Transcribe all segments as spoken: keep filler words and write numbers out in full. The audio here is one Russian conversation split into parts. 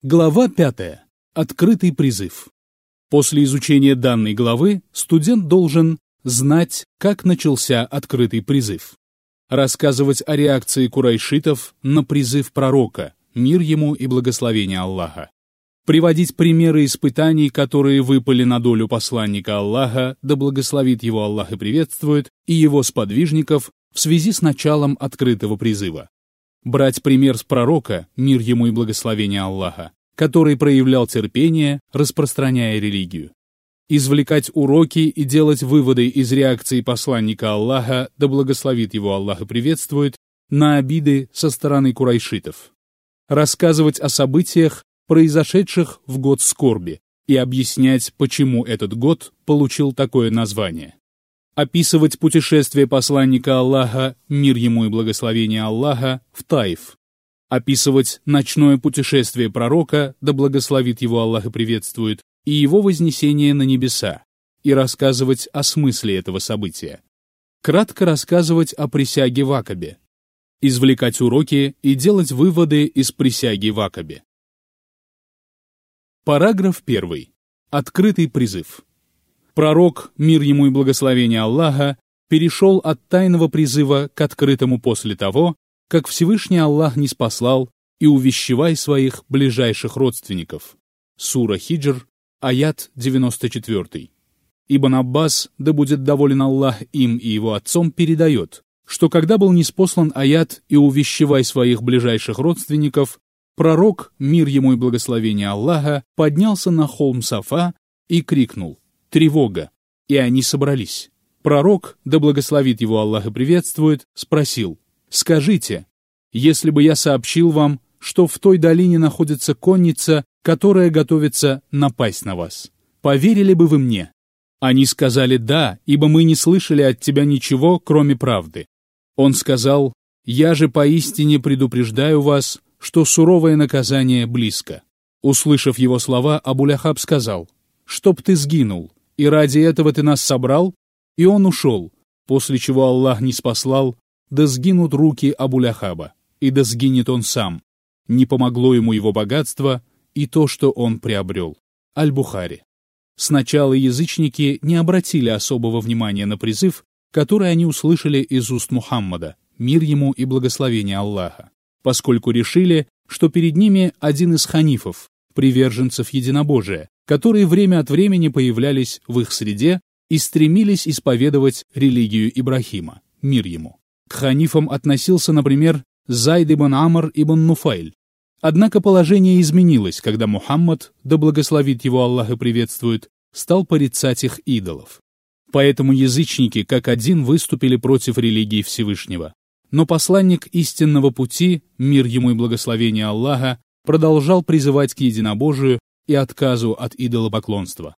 Глава пятая. Открытый призыв. После изучения данной главы студент должен знать, как начался открытый призыв, рассказывать о реакции курайшитов на призыв пророка, мир ему и благословение Аллаха, приводить примеры испытаний, которые выпали на долю посланника Аллаха, да благословит его Аллах и приветствует, и его сподвижников в связи с началом открытого призыва. Брать пример с пророка, мир ему и благословение Аллаха, который проявлял терпение, распространяя религию. Извлекать уроки и делать выводы из реакции посланника Аллаха, да благословит его Аллах и приветствует, на обиды со стороны курайшитов. Рассказывать о событиях, произошедших в год скорби, и объяснять, почему этот год получил такое название. Описывать путешествие посланника Аллаха, мир ему и благословение Аллаха, в Таиф. Описывать ночное путешествие пророка, да благословит его Аллах и приветствует, и его вознесение на небеса, и рассказывать о смысле этого события. Кратко рассказывать о присяге в Акабе. Извлекать уроки и делать выводы из присяги в Акабе. Параграф первый. Открытый призыв. Пророк, мир ему и благословение Аллаха, перешел от тайного призыва к открытому после того, как Всевышний Аллах ниспослал и увещевай своих ближайших родственников. Сура Хиджр, аят девяносто четыре. Ибн Аббас, да будет доволен Аллах им и его отцом, передает, что когда был ниспослан аят и увещевай своих ближайших родственников, пророк, мир ему и благословение Аллаха, поднялся на холм Сафа и крикнул: «Тревога!» И они собрались. Пророк, да благословит его Аллах и приветствует, спросил: «Скажите, если бы я сообщил вам, что в той долине находится конница, которая готовится напасть на вас, поверили бы вы мне?» Они сказали: «Да, ибо мы не слышали от тебя ничего, кроме правды». Он сказал: «Я же поистине предупреждаю вас, что суровое наказание близко». Услышав его слова, Абу-Ляхаб сказал: «Чтоб ты сгинул, и ради этого ты нас собрал?» И он ушел, после чего Аллах ниспослал: «Да сгинут руки Абу-Ляхаба, и да сгинет он сам». Не помогло ему его богатство и то, что он приобрел. Аль-Бухари. Сначала язычники не обратили особого внимания на призыв, который они услышали из уст Мухаммада, мир ему и благословение Аллаха, поскольку решили, что перед ними один из ханифов, приверженцев единобожия, которые время от времени появлялись в их среде и стремились исповедовать религию Ибрахима, мир ему. К ханифам относился, например, Зайд ибн Амр ибн Нуфайль. Однако положение изменилось, когда Мухаммад, да благословит его Аллах и приветствует, стал порицать их идолов. Поэтому язычники как один выступили против религии Всевышнего. Но посланник истинного пути, мир ему и благословение Аллаха, продолжал призывать к единобожию и отказу от идолопоклонства.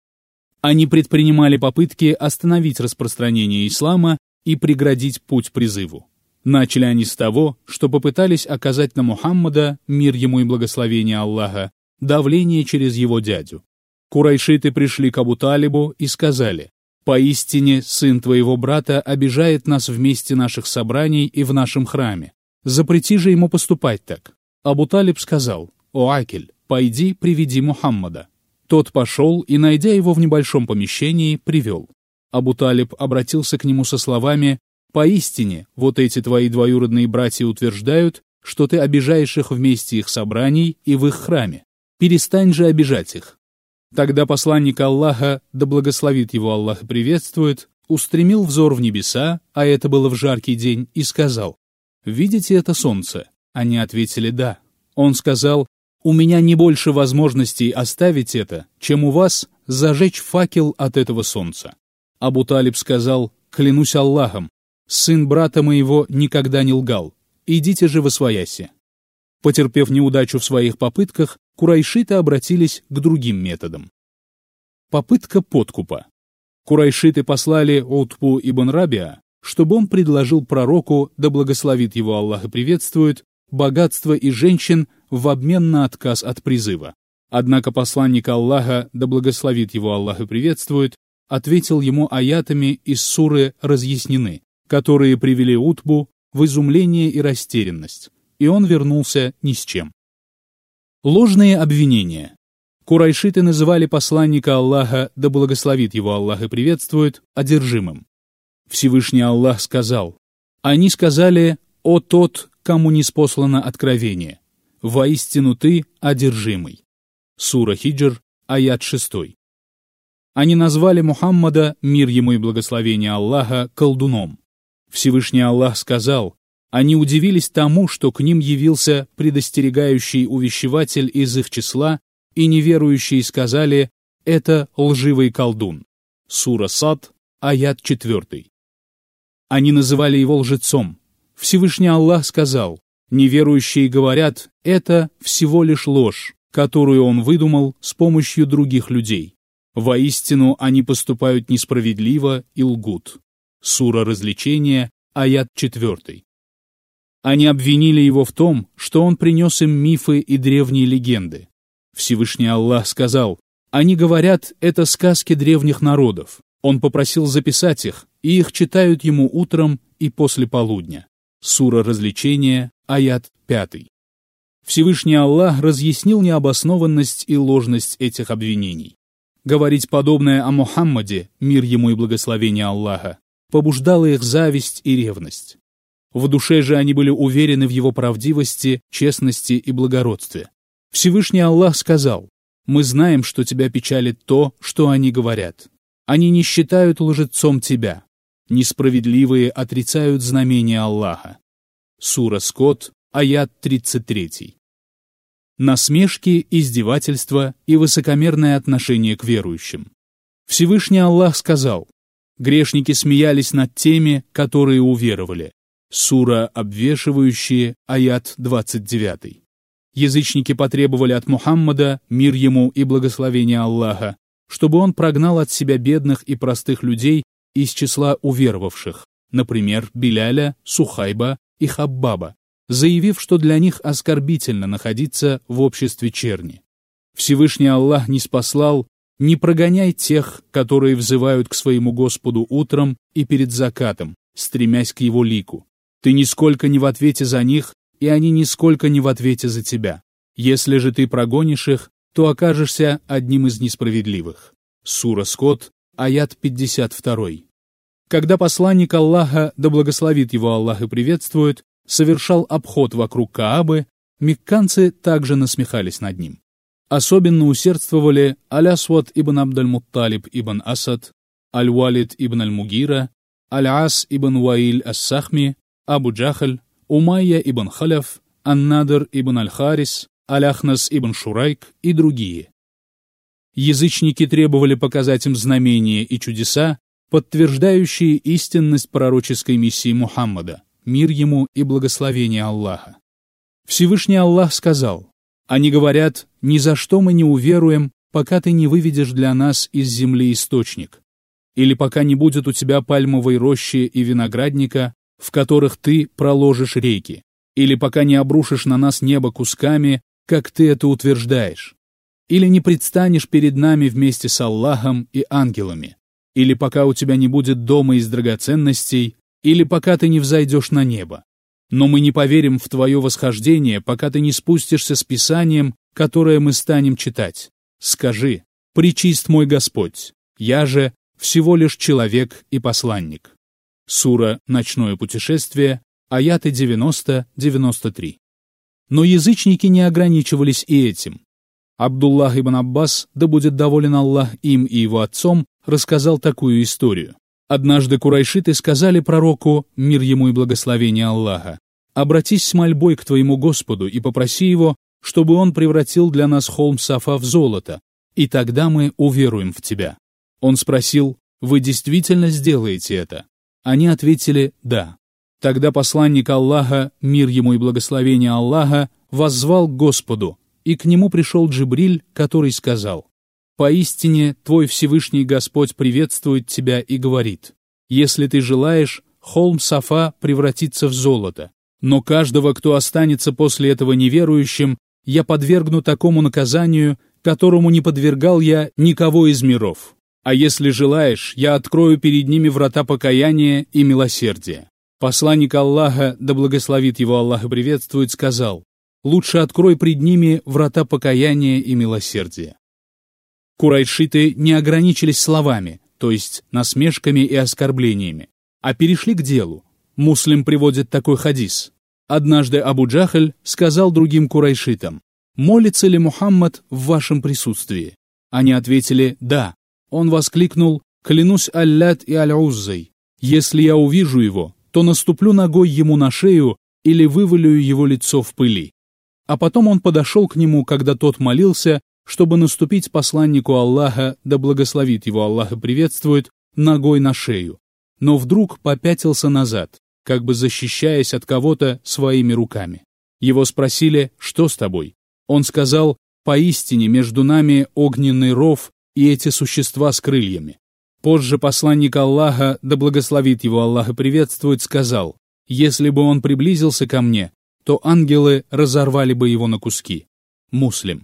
Они предпринимали попытки остановить распространение ислама и преградить путь призыву. Начали они с того, что попытались оказать на Мухаммада, мир ему и благословение Аллаха, давление через его дядю. Курайшиты пришли к Абу-Талибу и сказали: «Поистине, сын твоего брата обижает нас в месте наших собраний и в нашем храме. Запрети же ему поступать так». Абу-Талиб сказал: «О Акиль, пойди, приведи Мухаммада». Тот пошел и, найдя его в небольшом помещении, привел. Абу-Талиб обратился к нему со словами: «Поистине, вот эти твои двоюродные братья утверждают, что ты обижаешь их в месте их собраний и в их храме. Перестань же обижать их». Тогда посланник Аллаха, да благословит его Аллах и приветствует, устремил взор в небеса, а это было в жаркий день, и сказал: «Видите это солнце?» Они ответили: «Да». Он сказал: «У меня не больше возможностей оставить это, чем у вас зажечь факел от этого солнца». Абу-Талиб сказал: «Клянусь Аллахом, сын брата моего никогда не лгал. Идите же восвояси». Потерпев неудачу в своих попытках, курайшиты обратились к другим методам. Попытка подкупа. Курайшиты послали Утбу ибн Рабиа, чтобы он предложил пророку, да благословит его Аллах и приветствует, богатство и женщин в обмен на отказ от призыва. Однако посланник Аллаха, да благословит его Аллах и приветствует, ответил ему аятами из суры «Разъяснены», которые привели Утбу в изумление и растерянность, и он вернулся ни с чем. Ложные обвинения. Курайшиты называли посланника Аллаха, да благословит его Аллах и приветствует, одержимым. Всевышний Аллах сказал: «Они сказали: о тот, кому ниспослано откровение, воистину ты одержимый». Сура Хиджр, аят шесть. Они назвали Мухаммада, мир ему и благословение Аллаха, колдуном. Всевышний Аллах сказал: они удивились тому, что к ним явился предостерегающий увещеватель из их числа, и неверующие сказали: это лживый колдун. Сура Сад, аят четыре. Они называли его лжецом. Всевышний Аллах сказал: неверующие говорят: это всего лишь ложь, которую он выдумал с помощью других людей. Воистину они поступают несправедливо и лгут. Сура Развлечения, аят четыре. Они обвинили его в том, что он принес им мифы и древние легенды. Всевышний Аллах сказал: они говорят, это сказки древних народов. Он попросил записать их, и их читают ему утром и после полудня. Сура Развлечения, аят пять. Всевышний Аллах разъяснил необоснованность и ложность этих обвинений. Говорить подобное о Мухаммаде, мир ему и благословение Аллаха, побуждало их зависть и ревность. В душе же они были уверены в его правдивости, честности и благородстве. Всевышний Аллах сказал: «Мы знаем, что тебя печалит то, что они говорят. Они не считают лжецом тебя. Несправедливые отрицают знамения Аллаха». Сура Скот, аят тридцать три. Насмешки, издевательства и высокомерное отношение к верующим. Всевышний Аллах сказал: «Грешники смеялись над теми, которые уверовали». Сура Обвешивающие, аят двадцать девять. Язычники потребовали от Мухаммада, мир ему и благословение Аллаха, чтобы он прогнал от себя бедных и простых людей из числа уверовавших, например, Биляля, Сухайба и Хаббаба, заявив, что для них оскорбительно находиться в обществе черни. Всевышний Аллах ниспослал: «Не прогоняй тех, которые взывают к своему Господу утром и перед закатом, стремясь к его лику. Ты нисколько не в ответе за них, и они нисколько не в ответе за тебя. Если же ты прогонишь их, то окажешься одним из несправедливых». Сура Скот, аят пятьдесят два. Когда посланник Аллаха, да благословит его Аллах и приветствует, совершал обход вокруг Каабы, мекканцы также насмехались над ним. Особенно усердствовали Аль-Асвад ибн Абдаль-Мутталиб ибн Асад, Аль-Валид ибн Аль-Мугира, Аль-Ас ибн Ваиль ас-Сахми, Абу Джахаль, Умайя ибн Халяф, Ан-Надр ибн Аль-Харис, Аль-Ахнас ибн Шурайк и другие. Язычники требовали показать им знамения и чудеса, подтверждающие истинность пророческой миссии Мухаммада, мир ему и благословение Аллаха. Всевышний Аллах сказал: «Они говорят: ни за что мы не уверуем, пока ты не выведешь для нас из земли источник, или пока не будет у тебя пальмовой рощи и виноградника, в которых ты проложишь реки, или пока не обрушишь на нас небо кусками, как ты это утверждаешь, или не предстанешь перед нами вместе с Аллахом и ангелами, или пока у тебя не будет дома из драгоценностей, или пока ты не взойдешь на небо. Но мы не поверим в твое восхождение, пока ты не спустишься с Писанием, которое мы станем читать. Скажи: пречист мой Господь, я же всего лишь человек и посланник». Сура «Ночное путешествие», аяты девяносто — девяносто три. Но язычники не ограничивались и этим. Абдуллах ибн Аббас, да будет доволен Аллах им и его отцом, рассказал такую историю. Однажды курайшиты сказали пророку, мир ему и благословение Аллаха: «Обратись с мольбой к твоему Господу и попроси его, чтобы он превратил для нас холм Сафа в золото, и тогда мы уверуем в тебя». Он спросил: «Вы действительно сделаете это?» Они ответили: «Да». Тогда посланник Аллаха, мир ему и благословение Аллаха, воззвал к Господу, и к нему пришел Джибриль, который сказал: «Поистине, твой Всевышний Господь приветствует тебя и говорит: если ты желаешь, холм Сафа превратится в золото, но каждого, кто останется после этого неверующим, я подвергну такому наказанию, которому не подвергал я никого из миров. А если желаешь, я открою перед ними врата покаяния и милосердия». Посланник Аллаха, да благословит его Аллах и приветствует, сказал: лучше открой пред ними врата покаяния и милосердия». Курайшиты не ограничились словами, то есть насмешками и оскорблениями, а перешли к делу. Муслим приводит такой хадис. Однажды Абу Джахль сказал другим курайшитам: «Молится ли Мухаммад в вашем присутствии?» Они ответили: «Да». Он воскликнул: «Клянусь Аллат и Аль-Уззой, если я увижу его, то наступлю ногой ему на шею или вывалю его лицо в пыли». А потом он подошел к нему, когда тот молился, чтобы наступить посланнику Аллаха, да благословит его Аллах и приветствует, ногой на шею. Но вдруг попятился назад, как бы защищаясь от кого-то своими руками. Его спросили: «Что с тобой?» Он сказал: «Поистине между нами огненный ров и эти существа с крыльями». Позже посланник Аллаха, да благословит его Аллах и приветствует, сказал: «Если бы он приблизился ко мне, то ангелы разорвали бы его на куски». Муслим.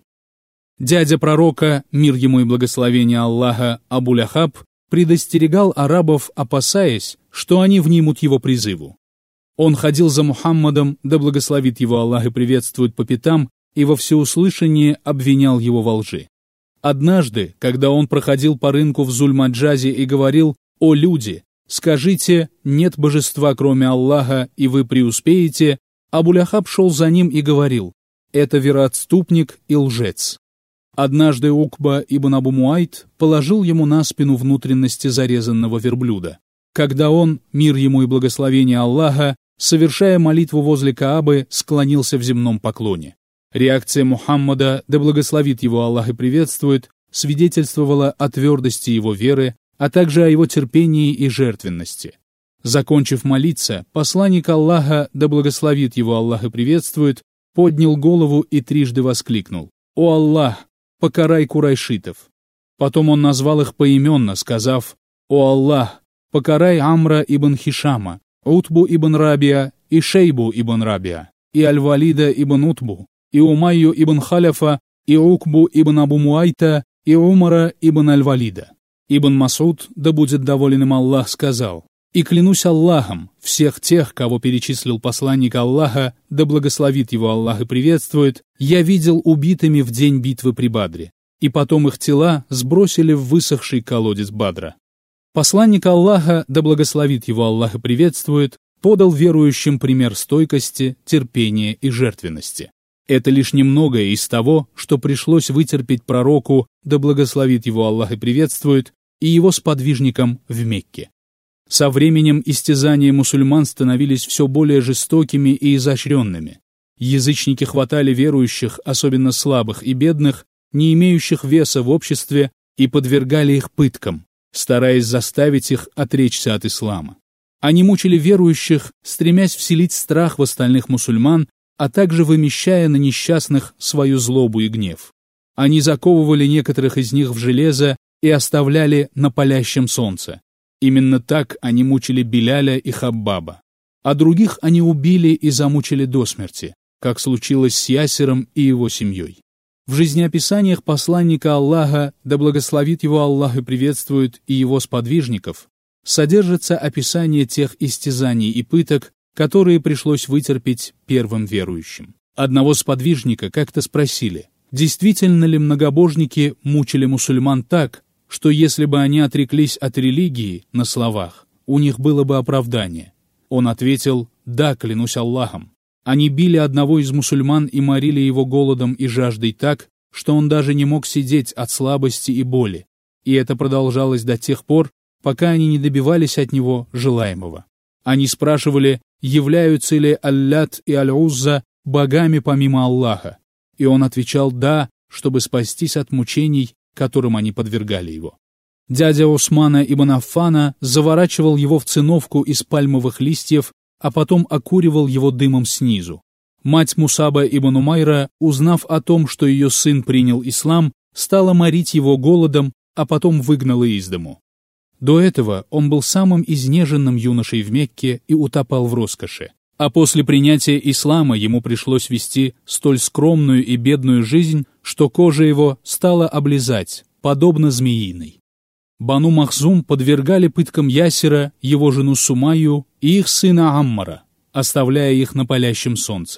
Дядя пророка, мир ему и благословение Аллаха, Абу-Ляхаб, предостерегал арабов, опасаясь, что они внимут его призыву. Он ходил за Мухаммадом, да благословит его Аллах и приветствует, по пятам, и во всеуслышание обвинял его во лжи. Однажды, когда он проходил по рынку в Зуль-Маджазе и говорил: «О люди, скажите, нет божества, кроме Аллаха, и вы преуспеете», Абу-Ляхаб шел за ним и говорил: «Это вероотступник и лжец». Однажды Укба ибн Абу Муайт положил ему на спину внутренности зарезанного верблюда. Когда он, мир ему и благословение Аллаха, совершая молитву возле Каабы, склонился в земном поклоне. Реакция Мухаммада, да благословит его Аллах и приветствует, свидетельствовала о твердости его веры, а также о его терпении и жертвенности. Закончив молиться, посланник Аллаха, да благословит его Аллах и приветствует, поднял голову и трижды воскликнул: «О Аллах, покарай курайшитов». Потом он назвал их поименно, сказав: «О Аллах, покарай Амра ибн Хишама, Утбу ибн Рабия и Шейбу ибн Рабия, и Аль-Валида ибн Утбу, и Умайю ибн Халяфа, и Укбу ибн Абу Муайта, и Умара ибн Аль-Валида». Ибн Масуд, да будет доволен им Аллах, сказал: «И клянусь Аллахом, всех тех, кого перечислил посланник Аллаха, да благословит его Аллах и приветствует, я видел убитыми в день битвы при Бадре, и потом их тела сбросили в высохший колодец Бадра». Посланник Аллаха, да благословит его Аллах и приветствует, подал верующим пример стойкости, терпения и жертвенности. Это лишь немногое из того, что пришлось вытерпеть пророку, да благословит его Аллах и приветствует, и его сподвижникам в Мекке. Со временем истязания мусульман становились все более жестокими и изощренными. Язычники хватали верующих, особенно слабых и бедных, не имеющих веса в обществе, и подвергали их пыткам, стараясь заставить их отречься от ислама. Они мучили верующих, стремясь вселить страх в остальных мусульман, а также вымещая на несчастных свою злобу и гнев. Они заковывали некоторых из них в железо и оставляли на палящем солнце. Именно так они мучили Биляля и Хаббаба. А других они убили и замучили до смерти, как случилось с Ясиром и его семьей. В жизнеописаниях посланника Аллаха, да благословит его Аллах и приветствует, и его сподвижников, содержится описание тех истязаний и пыток, которые пришлось вытерпеть первым верующим. Одного сподвижника как-то спросили, действительно ли многобожники мучили мусульман так, что если бы они отреклись от религии на словах, у них было бы оправдание. Он ответил: «Да, клянусь Аллахом». Они били одного из мусульман и морили его голодом и жаждой так, что он даже не мог сидеть от слабости и боли, и это продолжалось до тех пор, пока они не добивались от него желаемого. Они спрашивали, являются ли Аллат и Аль-Узза богами помимо Аллаха, и он отвечал «да», чтобы спастись от мучений, которым они подвергали его. Дядя Усмана ибн Аффана заворачивал его в циновку из пальмовых листьев, а потом окуривал его дымом снизу. Мать Мусаба ибн Умайра, узнав о том, что ее сын принял ислам, стала морить его голодом, а потом выгнала из дому. До этого он был самым изнеженным юношей в Мекке и утопал в роскоши. А после принятия ислама ему пришлось вести столь скромную и бедную жизнь, что кожа его стала облизать, подобно змеиной. Бану Махзум подвергали пыткам Ясира, его жену Сумайю и их сына Аммара, оставляя их на палящем солнце.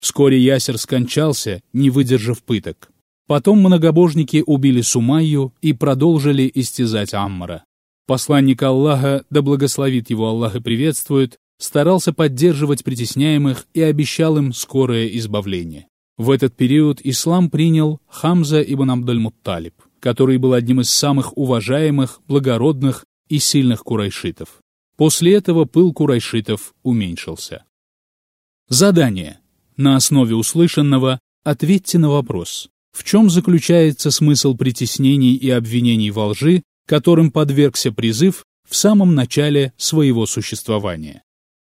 Вскоре Ясер скончался, не выдержав пыток. Потом многобожники убили Сумайю и продолжили истязать Аммара. Посланник Аллаха, да благословит его Аллах и приветствует, старался поддерживать притесняемых и обещал им скорое избавление. В этот период ислам принял Хамза ибн Абдаль-Мутталиб, который был одним из самых уважаемых, благородных и сильных курайшитов. После этого пыл курайшитов уменьшился. Задание. На основе услышанного ответьте на вопрос: в чем заключается смысл притеснений и обвинений во лжи, которым подвергся призыв в самом начале своего существования?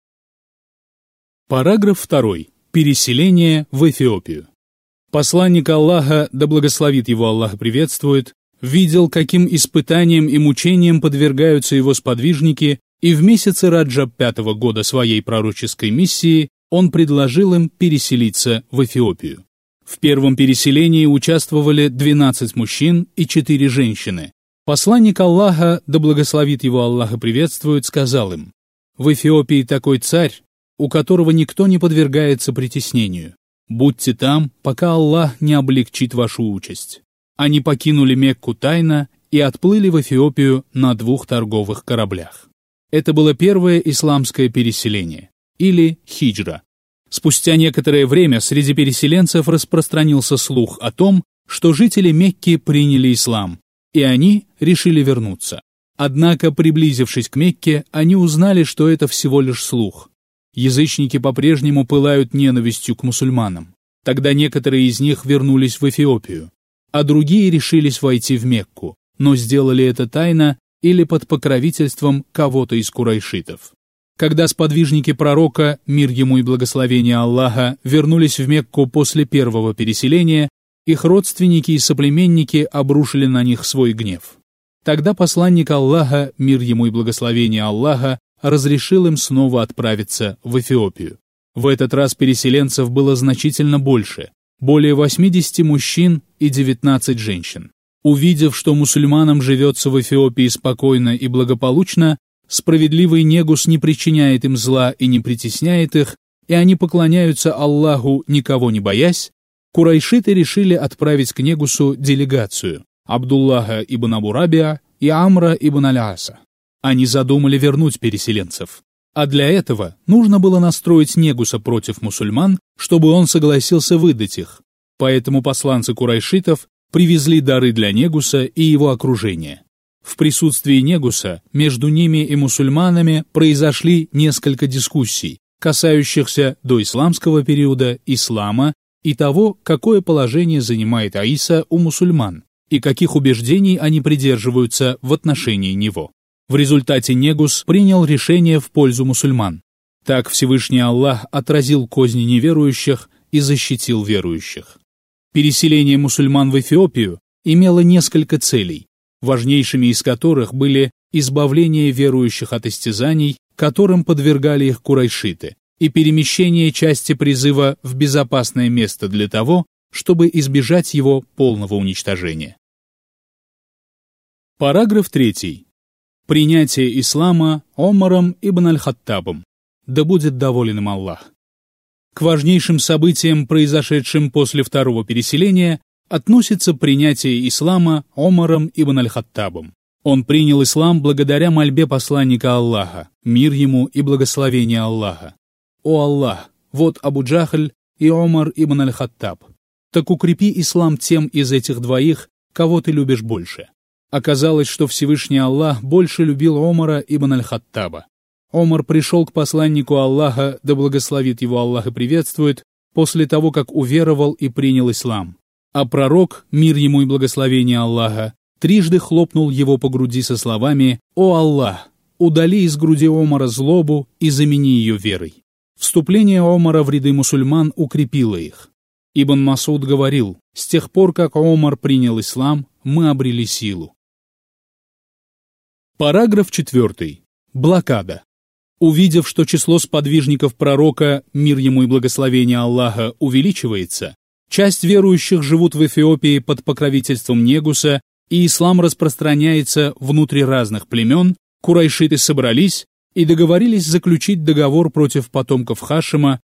Параграф второй. Переселение в Эфиопию. Посланник Аллаха, да благословит его Аллах и приветствует, видел, каким испытаниям и мучениям подвергаются его сподвижники, и в месяце Раджаб пятого года своей пророческой миссии он предложил им переселиться в Эфиопию. В первом переселении участвовали двенадцать мужчин и четыре женщины. Посланник Аллаха, да благословит его Аллах и приветствует, сказал им: «В Эфиопии такой царь, у которого никто не подвергается притеснению. Будьте там, пока Аллах не облегчит вашу участь». Они покинули Мекку тайно и отплыли в Эфиопию на двух торговых кораблях. Это было первое исламское переселение, или хиджра. Спустя некоторое время среди переселенцев распространился слух о том, что жители Мекки приняли ислам, и они решили вернуться. Однако, приблизившись к Мекке, они узнали, что это всего лишь слух. Язычники по-прежнему пылают ненавистью к мусульманам. Тогда некоторые из них вернулись в Эфиопию, а другие решились войти в Мекку, но сделали это тайно или под покровительством кого-то из курайшитов. Когда сподвижники пророка, мир ему и благословение Аллаха, вернулись в Мекку после первого переселения, их родственники и соплеменники обрушили на них свой гнев. Тогда посланник Аллаха, мир ему и благословение Аллаха, разрешил им снова отправиться в Эфиопию. В этот раз переселенцев было значительно больше, более восьмидесяти мужчин и девятнадцати женщин. Увидев, что мусульманам живется в Эфиопии спокойно и благополучно, справедливый Негус не причиняет им зла и не притесняет их, и они поклоняются Аллаху, никого не боясь, курайшиты решили отправить к Негусу делегацию Абдуллаха ибн Абу Рабиа и Амра ибн Аль-Аса. Они задумали вернуть переселенцев, а для этого нужно было настроить Негуса против мусульман, чтобы он согласился выдать их. Поэтому посланцы курайшитов привезли дары для Негуса и его окружения. В присутствии Негуса между ними и мусульманами произошли несколько дискуссий, касающихся доисламского периода, ислама и того, какое положение занимает Аиса у мусульман и каких убеждений они придерживаются в отношении него. В результате Негус принял решение в пользу мусульман. Так Всевышний Аллах отразил козни неверующих и защитил верующих. Переселение мусульман в Эфиопию имело несколько целей, важнейшими из которых были избавление верующих от истязаний, которым подвергали их курайшиты, и перемещение части призыва в безопасное место для того, чтобы избежать его полного уничтожения. Параграф третий. Принятие ислама Омаром ибн Аль-Хаттабом. Да будет доволен им Аллах. К важнейшим событиям, произошедшим после второго переселения, относится принятие ислама Омаром ибн Аль-Хаттабом. Он принял ислам благодаря мольбе посланника Аллаха, мир ему и благословение Аллаха. «О Аллах, вот Абу Джахль и Омар ибн Аль-Хаттаб. Так укрепи ислам тем из этих двоих, кого ты любишь больше». Оказалось, что Всевышний Аллах больше любил Омара ибн Аль-Хаттаба. Омар пришел к посланнику Аллаха, да благословит его Аллах и приветствует, после того, как уверовал и принял ислам. А пророк, мир ему и благословение Аллаха, трижды хлопнул его по груди со словами: «О Аллах, удали из груди Омара злобу и замени ее верой». Вступление Омара в ряды мусульман укрепило их. Ибн Масуд говорил: «С тех пор, как Омар принял ислам, мы обрели силу». Параграф четвертый. Блокада. Увидев, что число сподвижников пророка, мир ему и благословение Аллаха, увеличивается, часть верующих живут в Эфиопии под покровительством Негуса, и ислам распространяется внутри разных племен, курайшиты собрались и договорились заключить договор против потомков Хашима,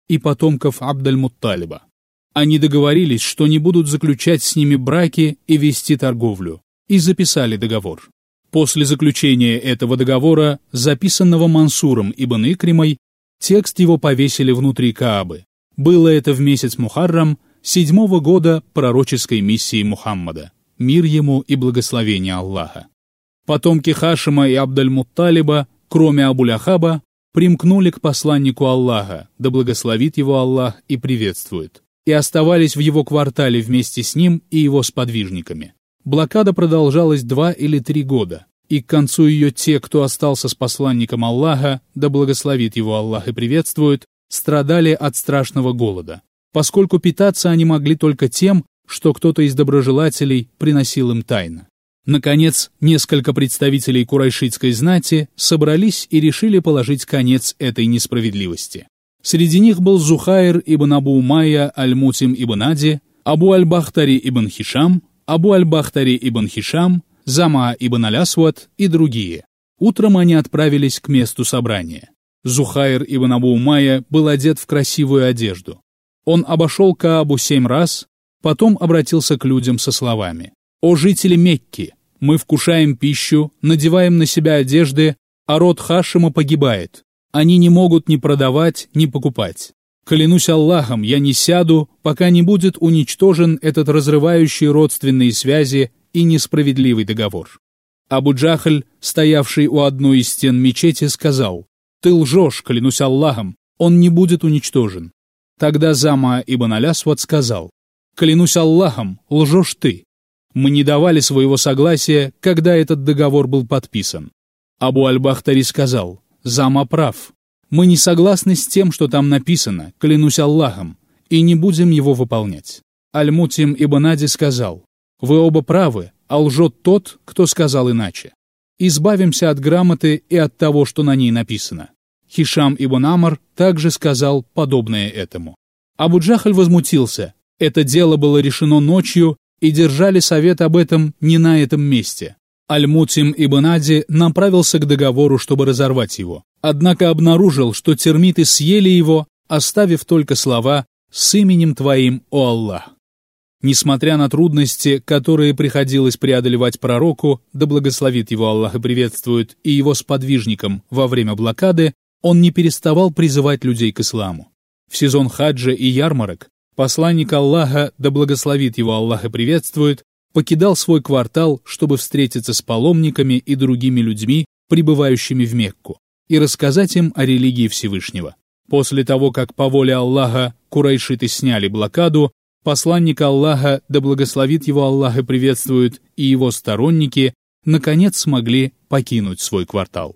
и потомков Абд-аль-Мутталиба. Они договорились, что не будут заключать с ними браки и вести торговлю, и записали договор. После заключения этого договора, записанного Мансуром ибн Икримой, текст его повесили внутри Каабы. Было это в месяц Мухаррам, седьмого года пророческой миссии Мухаммада, мир ему и благословение Аллаха. Потомки Хашима и Абд-аль-Мутталиба, кроме Абу-Ляхаба, примкнули к посланнику Аллаха, да благословит его Аллах и приветствует, и оставались в его квартале вместе с ним и его сподвижниками. Блокада продолжалась два или три года, и к концу ее те, кто остался с посланником Аллаха, да благословит его Аллах и приветствует, страдали от страшного голода, поскольку питаться они могли только тем, что кто-то из доброжелателей приносил им тайно. Наконец, несколько представителей курайшитской знати собрались и решили положить конец этой несправедливости. Среди них был Зухайр ибн Абу Умайя аль-Мутим ибн Ади, Абу аль-Бахтари ибн Хишам, Абу аль-Бахтари ибн Хишам, Зама ибн аль-Асвад и другие. Утром они отправились к месту собрания. Зухайр ибн Абу Умайя был одет в красивую одежду. Он обошел Каабу семь раз, потом обратился к людям со словами: «О жители Мекки, мы вкушаем пищу, надеваем на себя одежды, а род Хашима погибает. Они не могут ни продавать, ни покупать. Клянусь Аллахом, я не сяду, пока не будет уничтожен этот разрывающий родственные связи и несправедливый договор». Абу Джахль, стоявший у одной из стен мечети, сказал: «Ты лжешь, клянусь Аллахом, он не будет уничтожен». Тогда Зама ибн аль-Асвад сказал: «Клянусь Аллахом, лжешь ты. Мы не давали своего согласия, когда этот договор был подписан». Абу аль-Бахтари сказал: «Зама прав. Мы не согласны с тем, что там написано, клянусь Аллахом, и не будем его выполнять». Аль-Мутим ибн Ади сказал: «Вы оба правы, а лжет тот, кто сказал иначе. Избавимся от грамоты и от того, что на ней написано». Хишам ибн Амр также сказал подобное этому. Абу Джахль возмутился: это дело было решено ночью, и держали совет об этом не на этом месте. Аль-Мутим ибн Ади направился к договору, чтобы разорвать его, однако обнаружил, что термиты съели его, оставив только слова «с именем твоим, о Аллах». Несмотря на трудности, которые приходилось преодолевать пророку, да благословит его Аллах и приветствует, и его сподвижникам во время блокады, он не переставал призывать людей к исламу. В сезон хаджа и ярмарок посланник Аллаха, да благословит его Аллах и приветствует, покидал свой квартал, чтобы встретиться с паломниками и другими людьми, прибывающими в Мекку, и рассказать им о религии Всевышнего. После того, как по воле Аллаха курайшиты сняли блокаду, посланник Аллаха, да благословит его Аллах и приветствует, и его сторонники, наконец смогли покинуть свой квартал.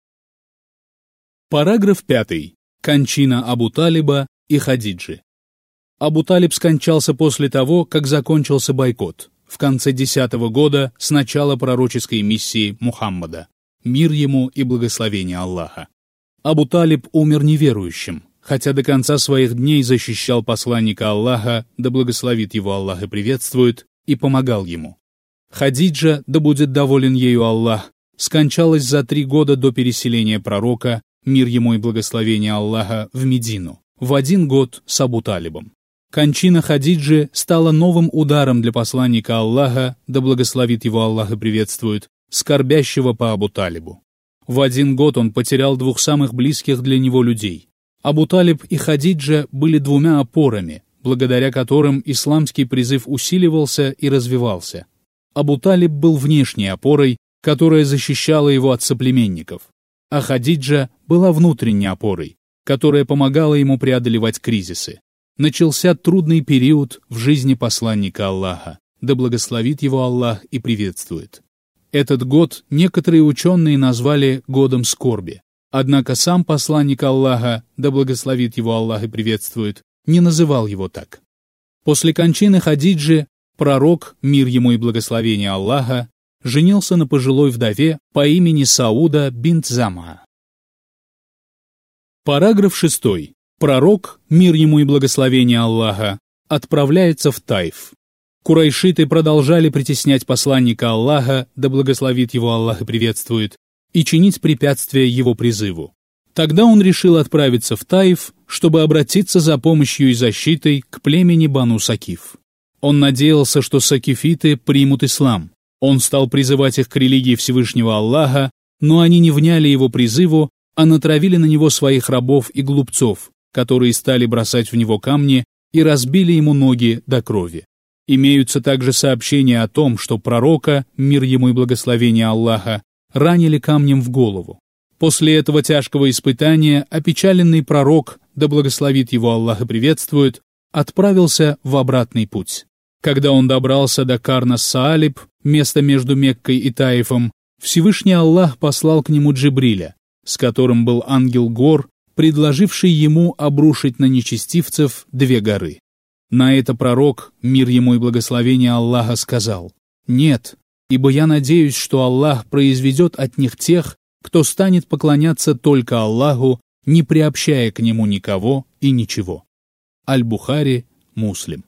Параграф пятый. Кончина Абу Талиба и Хадиджи. Абу Талиб скончался после того, как закончился бойкот, в конце десятого года с начала пророческой миссии Мухаммада, мир ему и благословение Аллаха. Абу Талиб умер неверующим, хотя до конца своих дней защищал посланника Аллаха, да благословит его Аллах и приветствует, и помогал ему. Хадиджа, да будет доволен ею Аллах, скончалась за три года до переселения пророка, мир ему и благословение Аллаха, в Медину, в один год с Абу Талибом. Кончина Хадиджи стала новым ударом для посланника Аллаха, да благословит его Аллах и приветствует, скорбящего по Абу Талибу. В один год он потерял двух самых близких для него людей. Абу Талиб и Хадиджа были двумя опорами, благодаря которым исламский призыв усиливался и развивался. Абу Талиб был внешней опорой, которая защищала его от соплеменников, а Хадиджа была внутренней опорой, которая помогала ему преодолевать кризисы. Начался трудный период в жизни посланника Аллаха, да благословит его Аллах и приветствует. Этот год некоторые ученые назвали годом скорби, однако сам посланник Аллаха, да благословит его Аллах и приветствует, не называл его так. После кончины Хадиджи пророк, мир ему и благословение Аллаха, женился на пожилой вдове по имени Сауда бинт Зама. Параграф шестой. Пророк, мир ему и благословение Аллаха, отправляется в Таиф. Курайшиты продолжали притеснять посланника Аллаха, да благословит его Аллах и приветствует, и чинить препятствия его призыву. Тогда он решил отправиться в Таиф, чтобы обратиться за помощью и защитой к племени Бану Сакиф. Он надеялся, что сакифиты примут ислам. Он стал призывать их к религии Всевышнего Аллаха, но они не вняли его призыву, а натравили на него своих рабов и глупцов, которые стали бросать в него камни и разбили ему ноги до крови. Имеются также сообщения о том, что пророка, мир ему и благословение Аллаха, ранили камнем в голову. После этого тяжкого испытания опечаленный пророк, да благословит его Аллах и приветствует, отправился в обратный путь. Когда он добрался до Карнас-Саалиб, места между Меккой и Таифом, Всевышний Аллах послал к нему Джибриля, с которым был ангел гор, предложивший ему обрушить на нечестивцев две горы. На это пророк, мир ему и благословение Аллаха, сказал: «Нет, ибо я надеюсь, что Аллах произведет от них тех, кто станет поклоняться только Аллаху, не приобщая к нему никого и ничего». Аль-Бухари, Муслим.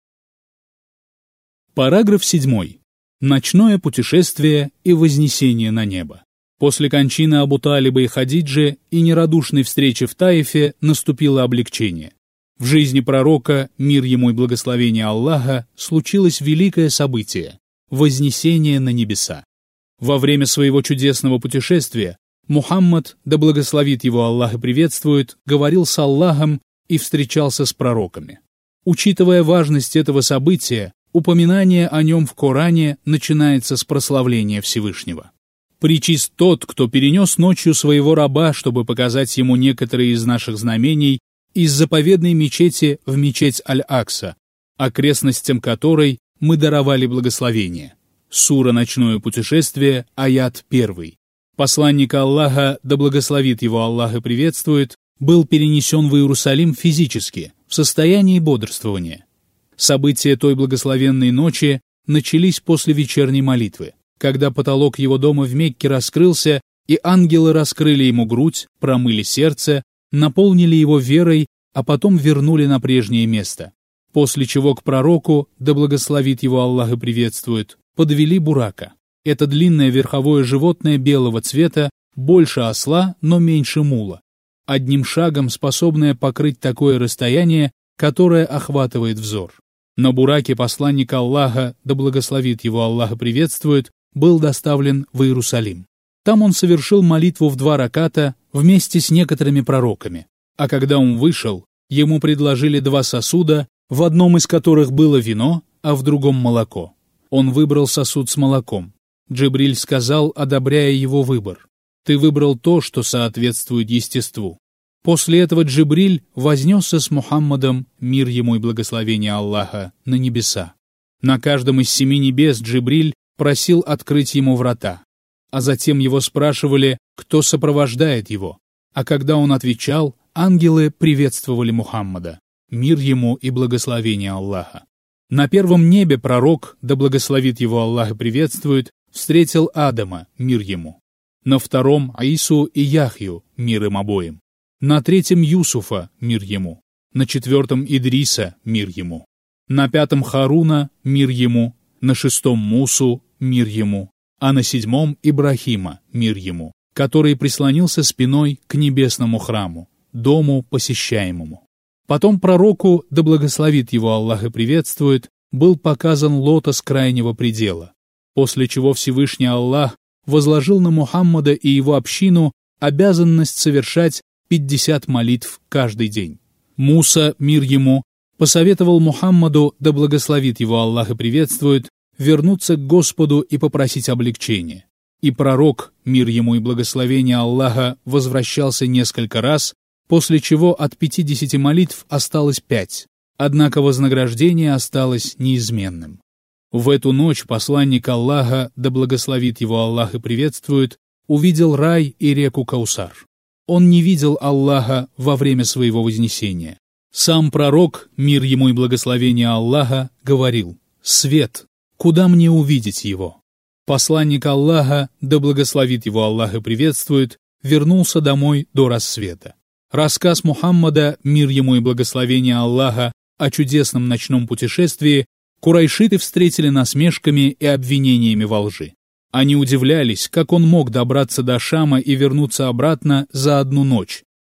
Параграф седьмой. Ночное путешествие и вознесение на небо. После кончины Абу Талиба и Хадиджи и нерадушной встречи в Таифе наступило облегчение. В жизни пророка, мир ему и благословение Аллаха, случилось великое событие – вознесение на небеса. Во время своего чудесного путешествия Мухаммад, да благословит его Аллах и приветствует, говорил с Аллахом и встречался с пророками. Учитывая важность этого события, упоминание о нем в Коране начинается с прославления Всевышнего. «Причист тот, кто перенес ночью своего раба, чтобы показать ему некоторые из наших знамений, из заповедной мечети в мечеть Аль-Акса, окрестностям которой мы даровали благословение». Сура «Ночное путешествие», аят первый. Посланник Аллаха, да благословит его Аллах и приветствует, был перенесен в Иерусалим физически, в состоянии бодрствования. События той благословенной ночи начались после вечерней молитвы, когда потолок его дома в Мекке раскрылся, и ангелы раскрыли ему грудь, промыли сердце, наполнили его верой, а потом вернули на прежнее место. После чего к пророку, да благословит его Аллах и приветствует, подвели бурака. Это длинное верховое животное белого цвета, больше осла, но меньше мула. Одним шагом способное покрыть такое расстояние, которое охватывает взор. На бураке посланник Аллаха, да благословит его Аллах и приветствует, был доставлен в Иерусалим. Там он совершил молитву в два раката вместе с некоторыми пророками, а когда он вышел, ему предложили два сосуда, в одном из которых было вино, а в другом молоко. Он выбрал сосуд с молоком. Джибриль сказал, одобряя его выбор: «Ты выбрал то, что соответствует естеству». После этого Джибриль вознесся с Мухаммадом, мир ему и благословение Аллаха, на небеса. На каждом из семи небес Джибриль просил открыть ему врата, а затем его спрашивали, кто сопровождает его, а когда он отвечал, ангелы приветствовали Мухаммада, мир ему и благословение Аллаха. На первом небе пророк, да благословит его Аллах и приветствует, встретил Адама, мир ему. На втором — Аису и Яхью, мир им обоим. На третьем — Юсуфа, мир ему. На четвертом — Идриса, мир ему. На пятом — Харуна, мир ему. На шестом — Мусу, мир ему. А на седьмом — Ибрахима, мир ему, который прислонился спиной к небесному храму, дому посещаемому. Потом пророку, да благословит его Аллах и приветствует, был показан лотос крайнего предела, после чего Всевышний Аллах возложил на Мухаммада и его общину обязанность совершать пятьдесят молитв каждый день. Муса, мир ему, посоветовал Мухаммаду, да благословит его Аллах и приветствует, вернуться к Господу и попросить облегчения. И пророк, мир ему и благословение Аллаха, возвращался несколько раз, после чего от пятидесяти молитв осталось пять, однако вознаграждение осталось неизменным. В эту ночь посланник Аллаха, да благословит его Аллах и приветствует, увидел рай и реку Каусар. Он не видел Аллаха во время своего вознесения. Сам пророк, мир ему и благословение Аллаха, говорил: «Свет, куда мне увидеть его?» Посланник Аллаха, да благословит его Аллах и приветствует, вернулся домой до рассвета. Рассказ Мухаммада, мир ему и благословение Аллаха, о чудесном ночном путешествии курайшиты встретили насмешками и обвинениями во лжи. Они удивлялись, как он мог добраться до Шама и вернуться обратно за одну ночь,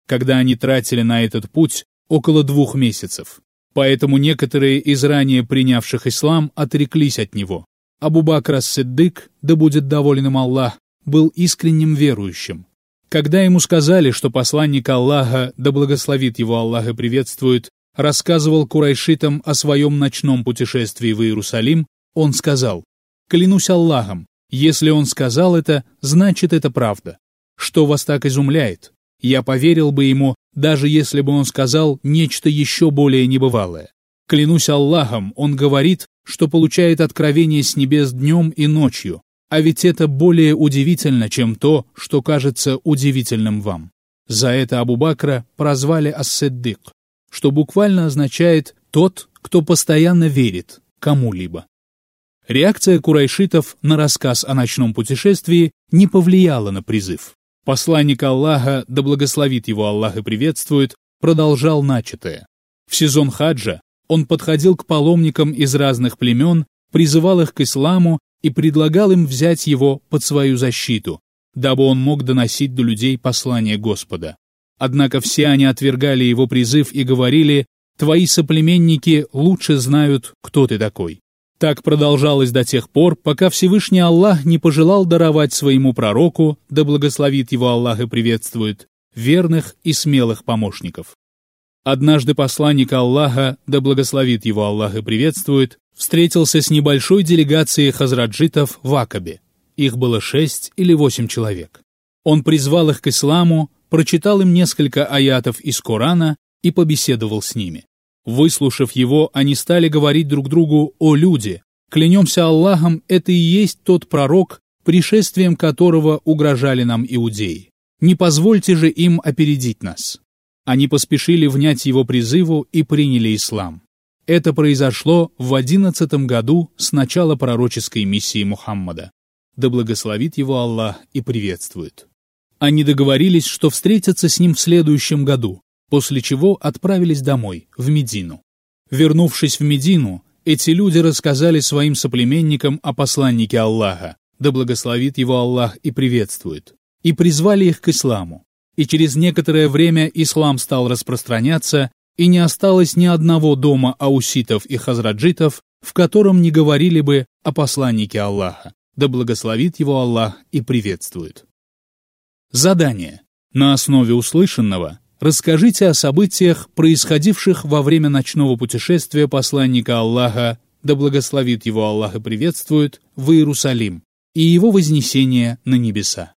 когда они тратили на этот путь около двух месяцев. Поэтому некоторые из ранее принявших ислам отреклись от него. Абу-Бакр ас-Сиддык, да будет доволен им Аллах, был искренним верующим. Когда ему сказали, что посланник Аллаха, да благословит его Аллах и приветствует, рассказывал курайшитам о своем ночном путешествии в Иерусалим, он сказал: «Клянусь Аллахом, если он сказал это, значит это правда. Что вас так изумляет? Я поверил бы ему, даже если бы он сказал нечто еще более небывалое. Клянусь Аллахом, он говорит, что получает откровение с небес днем и ночью, а ведь это более удивительно, чем то, что кажется удивительным вам». За это Абу-Бакра прозвали ас-Сиддык, что буквально означает «тот, кто постоянно верит кому-либо». Реакция курайшитов на рассказ о ночном путешествии не повлияла на призыв. Посланник Аллаха, да благословит его Аллах и приветствует, продолжал начатое. В сезон хаджа он подходил к паломникам из разных племен, призывал их к исламу и предлагал им взять его под свою защиту, дабы он мог доносить до людей послание Господа. Однако все они отвергали его призыв и говорили: «Твои соплеменники лучше знают, кто ты такой». Так продолжалось до тех пор, пока Всевышний Аллах не пожелал даровать своему пророку, да благословит его Аллах и приветствует, верных и смелых помощников. Однажды посланник Аллаха, да благословит его Аллах и приветствует, встретился с небольшой делегацией хазраджитов в Акабе. Их было шесть или восемь человек. Он призвал их к исламу, прочитал им несколько аятов из Корана и побеседовал с ними. Выслушав его, они стали говорить друг другу: «О люди, клянемся Аллахом, это и есть тот пророк, пришествием которого угрожали нам иудеи. Не позвольте же им опередить нас». Они поспешили внять его призыву и приняли ислам. Это произошло в одиннадцатом году с начала пророческой миссии Мухаммада. Да благословит его Аллах и приветствует. Они договорились, что встретятся с ним в следующем году, после чего отправились домой, в Медину. Вернувшись в Медину, эти люди рассказали своим соплеменникам о посланнике Аллаха, да благословит его Аллах и приветствует, и призвали их к исламу. И через некоторое время ислам стал распространяться, и не осталось ни одного дома ауситов и хазраджитов, в котором не говорили бы о посланнике Аллаха, да благословит его Аллах и приветствует. Задание. На основе услышанного расскажите о событиях, происходивших во время ночного путешествия посланника Аллаха, да благословит его Аллах и приветствует, в Иерусалим, и его вознесение на небеса.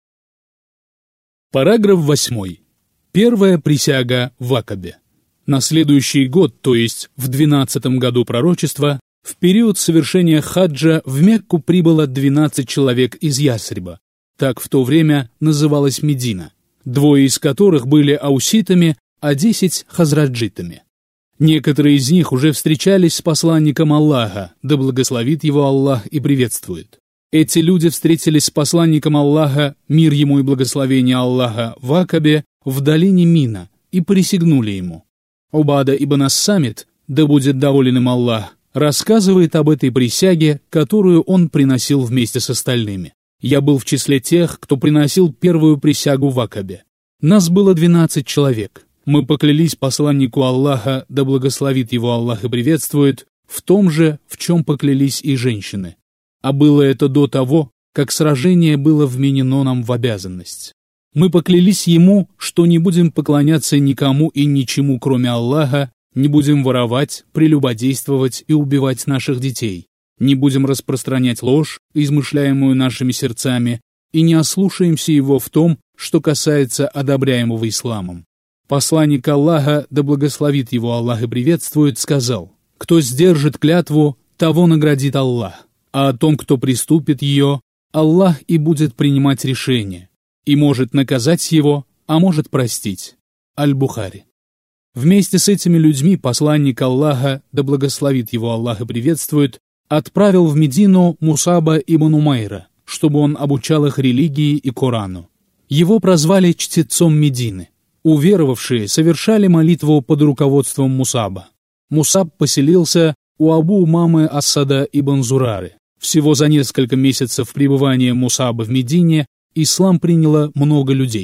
Параграф восьмой. Первая присяга в Акабе. На следующий год, то есть в двенадцатом году пророчества, в период совершения хаджа в Мекку прибыло двенадцать человек из Ясриба. Так в то время называлась Медина, двое из которых были ауситами, а десять — хазраджитами. Некоторые из них уже встречались с посланником Аллаха, да благословит его Аллах и приветствует. Эти люди встретились с посланником Аллаха, мир ему и благословение Аллаха, в Акабе, в долине Мина, и присягнули ему. Убада ибн ас-Самит, да будет доволен им Аллах, рассказывает об этой присяге, которую он приносил вместе с остальными. «Я был в числе тех, кто приносил первую присягу в Акабе. Нас было двенадцать человек. Мы поклялись посланнику Аллаха, да благословит его Аллах и приветствует, в том же, в чем поклялись и женщины. А было это до того, как сражение было вменено нам в обязанность. Мы поклялись ему, что не будем поклоняться никому и ничему, кроме Аллаха, не будем воровать, прелюбодействовать и убивать наших детей, не будем распространять ложь, измышляемую нашими сердцами, и не ослушаемся его в том, что касается одобряемого исламом. Посланник Аллаха, да благословит его Аллах и приветствует, сказал: «Кто сдержит клятву, того наградит Аллах, а о том, кто приступит ее, Аллах и будет принимать решение, и может наказать его, а может простить». Аль-Бухари. Вместе с этими людьми посланник Аллаха, да благословит его Аллах и приветствует, отправил в Медину Мусаба ибн Умайра, чтобы он обучал их религии и Корану. Его прозвали чтецом Медины. Уверовавшие совершали молитву под руководством Мусаба. Мусаб поселился у Абу Умамы ас-Сада ибн Зурары. Всего за несколько месяцев пребывания Мусаба в Медине ислам приняло много людей.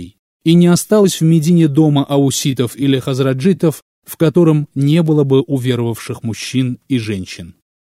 и не осталось в Медине дома ауситов или хазраджитов, в котором не было бы уверовавших мужчин и женщин.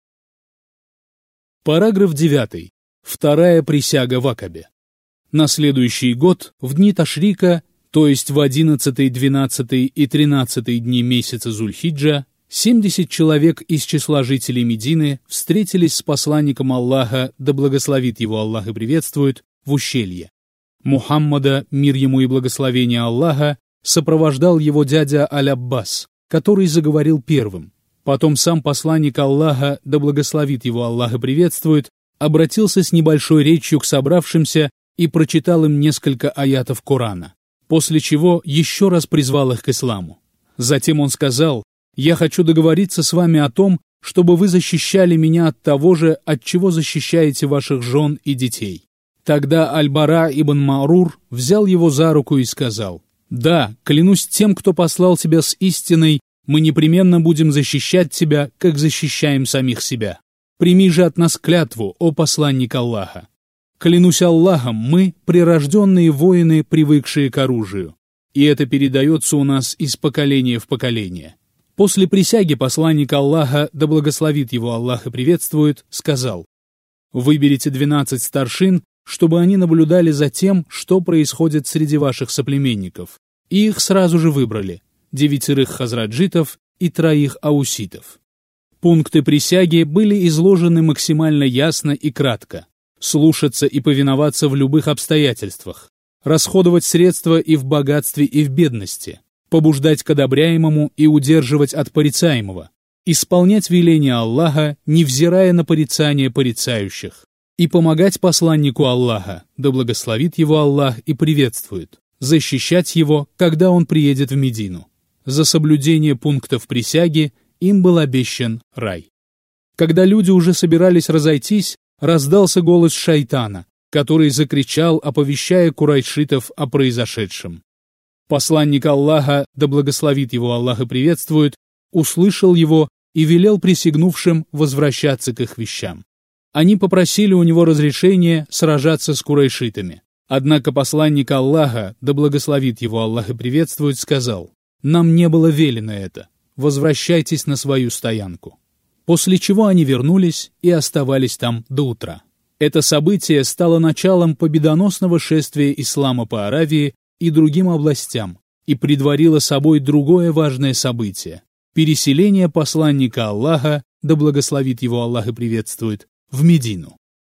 Параграф девятый. Вторая присяга в Акабе. На следующий год, в дни Ташрика, то есть в одиннадцатый, двенадцатый и тринадцатый дни месяца Зуль-Хиджа, семьдесят человек из числа жителей Медины встретились с посланником Аллаха, да благословит его Аллах и приветствует, в ущелье. Мухаммада, мир ему и благословение Аллаха, сопровождал его дядя Аль-Аббас, который заговорил первым. Потом сам посланник Аллаха, да благословит его Аллах и приветствует, обратился с небольшой речью к собравшимся и прочитал им несколько аятов Корана, после чего еще раз призвал их к исламу. Затем он сказал: «Я хочу договориться с вами о том, чтобы вы защищали меня от того же, от чего защищаете ваших жен и детей». Тогда Аль-Бара ибн Марур взял его за руку и сказал: «Да, клянусь тем, кто послал тебя с истиной, мы непременно будем защищать тебя, как защищаем самих себя. Прими же от нас клятву, о посланник Аллаха. Клянусь Аллахом, мы — прирожденные воины, привыкшие к оружию, и это передается у нас из поколения в поколение». После присяги посланник Аллаха, да благословит его Аллах и приветствует, сказал: «Выберите двенадцать старшин, чтобы они наблюдали за тем, что происходит среди ваших соплеменников». И их сразу же выбрали — девятерых хазраджитов и троих ауситов. Пункты присяги были изложены максимально ясно и кратко: слушаться и повиноваться в любых обстоятельствах, расходовать средства и в богатстве, и в бедности, побуждать к одобряемому и удерживать от порицаемого, исполнять веления Аллаха, невзирая на порицание порицающих, и помогать посланнику Аллаха, да благословит его Аллах и приветствует, защищать его, когда он приедет в Медину. За соблюдение пунктов присяги им был обещан рай. Когда люди уже собирались разойтись, раздался голос шайтана, который закричал, оповещая курайшитов о произошедшем. Посланник Аллаха, да благословит его Аллах и приветствует, услышал его и велел присягнувшим возвращаться к их вещам. Они попросили у него разрешения сражаться с курайшитами. Однако посланник Аллаха, да благословит его Аллах и приветствует, сказал: «Нам не было велено это, возвращайтесь на свою стоянку». После чего они вернулись и оставались там до утра. Это событие стало началом победоносного шествия ислама по Аравии и другим областям и предварило собой другое важное событие — переселение посланника Аллаха, да благословит его Аллах и приветствует, в Медину.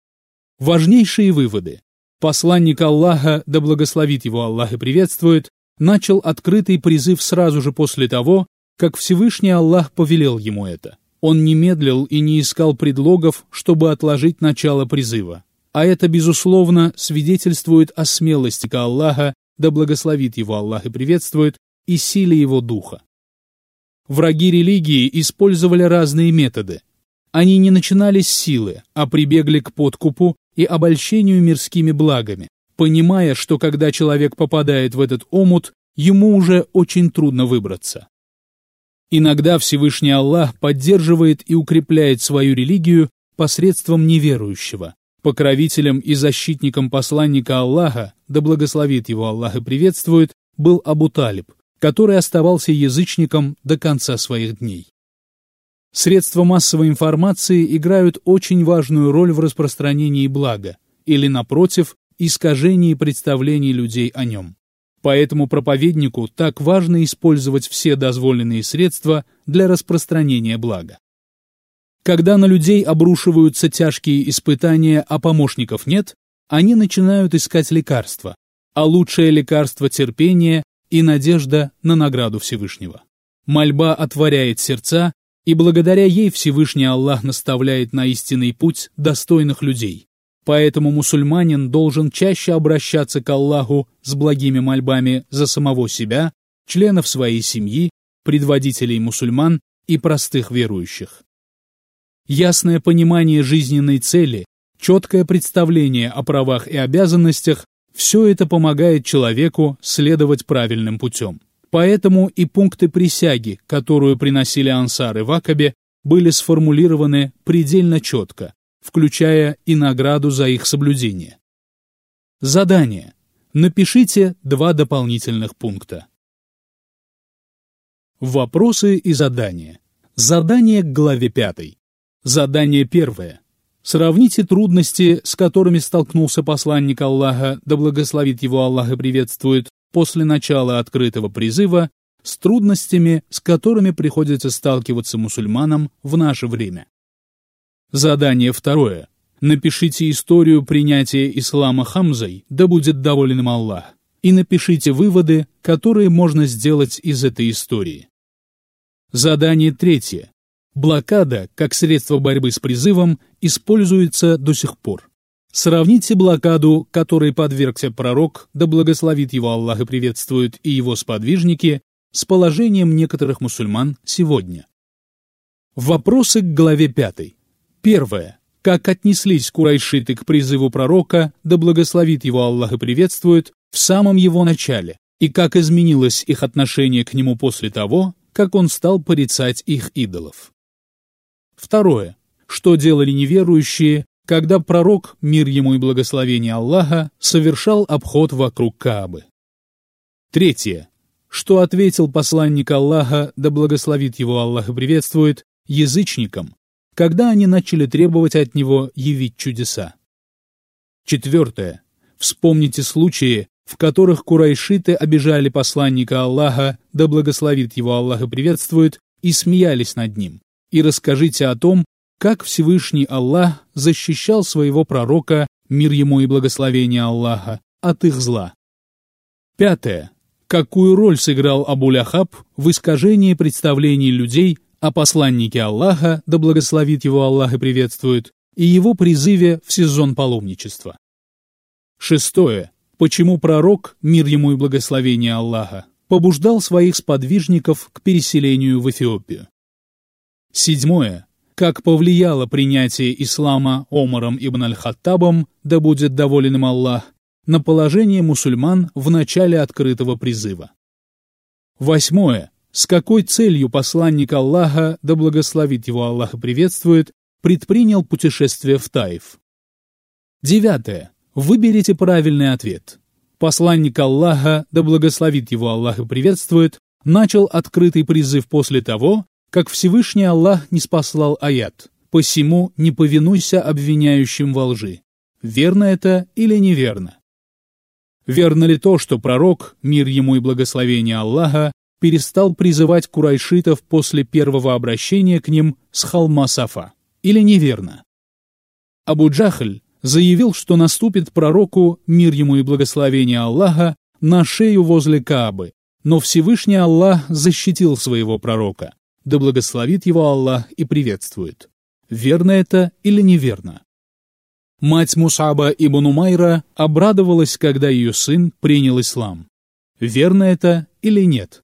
Важнейшие выводы. Посланник Аллаха, да благословит его Аллах и приветствует, начал открытый призыв сразу же после того, как Всевышний Аллах повелел ему это. Он не медлил и не искал предлогов, чтобы отложить начало призыва. А это, безусловно, свидетельствует о смелости Аллаха, да благословит его Аллах и приветствует, и силе его духа. Враги религии использовали разные методы. Они не начинали с силы, а прибегли к подкупу и обольщению мирскими благами, понимая, что когда человек попадает в этот омут, ему уже очень трудно выбраться. Иногда Всевышний Аллах поддерживает и укрепляет свою религию посредством неверующего. Покровителем и защитником посланника Аллаха, да благословит его Аллах и приветствует, был Абу Талиб, который оставался язычником до конца своих дней. Средства массовой информации играют очень важную роль в распространении блага, или, напротив, искажении представлений людей о нем. Поэтому проповеднику так важно использовать все дозволенные средства для распространения блага. Когда на людей обрушиваются тяжкие испытания, а помощников нет, они начинают искать лекарства, а лучшее лекарство — терпение и надежда на награду Всевышнего. Мольба отворяет сердца, и благодаря ей Всевышний Аллах наставляет на истинный путь достойных людей. Поэтому мусульманин должен чаще обращаться к Аллаху с благими мольбами за самого себя, членов своей семьи, предводителей мусульман и простых верующих. Ясное понимание жизненной цели, четкое представление о правах и обязанностях – все это помогает человеку следовать правильным путем. Поэтому и пункты присяги, которую приносили ансары в Акабе, были сформулированы предельно четко, включая и награду за их соблюдение. Задание. Напишите два дополнительных пункта. Вопросы и задания. Задание к главе пятой. Задание первое. Сравните трудности, с которыми столкнулся посланник Аллаха, да благословит его Аллах и приветствует, после начала открытого призыва, с трудностями, с которыми приходится сталкиваться мусульманам в наше время. Задание второе. Напишите историю принятия ислама Хамзой, да будет доволен им Аллах, и напишите выводы, которые можно сделать из этой истории. Задание третье. Блокада, как средство борьбы с призывом, используется до сих пор. Сравните блокаду, которой подвергся пророк, да благословит его Аллах и приветствует, и его сподвижники, с положением некоторых мусульман сегодня. Вопросы к главе пятой. Первое. Как отнеслись курайшиты к призыву пророка, да благословит его Аллах и приветствует, в самом его начале, и как изменилось их отношение к нему после того, как он стал порицать их идолов. Второе. Что делали неверующие, когда пророк, мир ему и благословение Аллаха, совершал обход вокруг Каабы? Третье. Что ответил посланник Аллаха, да благословит его Аллах и приветствует, язычникам, когда они начали требовать от него явить чудеса? Четвертое. Вспомните случаи, в которых курайшиты обижали посланника Аллаха, да благословит его Аллах и приветствует, и смеялись над ним, и расскажите о том, как Всевышний Аллах защищал своего пророка, мир ему и благословение Аллаха, от их зла. Пятое. Какую роль сыграл Абу-Ляхаб в искажении представлений людей о посланнике Аллаха, да благословит его Аллах и приветствует, и его призыве в сезон паломничества? Шестое. Почему пророк, мир ему и благословение Аллаха, побуждал своих сподвижников к переселению в Эфиопию? Седьмое. Как повлияло принятие ислама Омаром ибн аль-Хаттабом, да будет доволен им Аллах, на положение мусульман в начале открытого призыва? Восьмое. С какой целью посланник Аллаха, да благословит его Аллах и приветствует, предпринял путешествие в Таиф? Девятое. Выберите правильный ответ. Посланник Аллаха, да благословит его Аллах и приветствует, начал открытый призыв после того, как Всевышний Аллах ниспослал аят: «Посему не повинуйся обвиняющим во лжи». Верно это или неверно? Верно ли то, что пророк, мир ему и благословение Аллаха, перестал призывать курайшитов после первого обращения к ним с холма Сафа? Или неверно? Абу-Джахль заявил, что наступит пророку, мир ему и благословение Аллаха, на шею возле Каабы, но Всевышний Аллах защитил своего пророка, да благословит его Аллах и приветствует. Верно это или неверно? Мать Мус'аба ибн Умайра обрадовалась, когда ее сын принял ислам. Верно это или нет?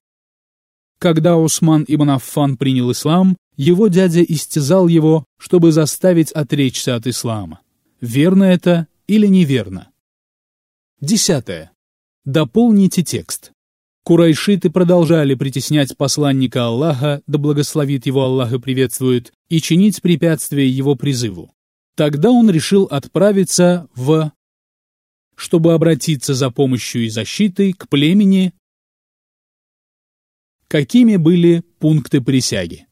Когда Усман ибн Аффан принял ислам, его дядя истязал его, чтобы заставить отречься от ислама. Верно это или неверно? Десятое. Дополните текст. Курайшиты продолжали притеснять посланника Аллаха, да благословит его Аллах и приветствует, и чинить препятствия его призыву. Тогда он решил отправиться в... чтобы обратиться за помощью и защитой к племени. Какими были пункты присяги?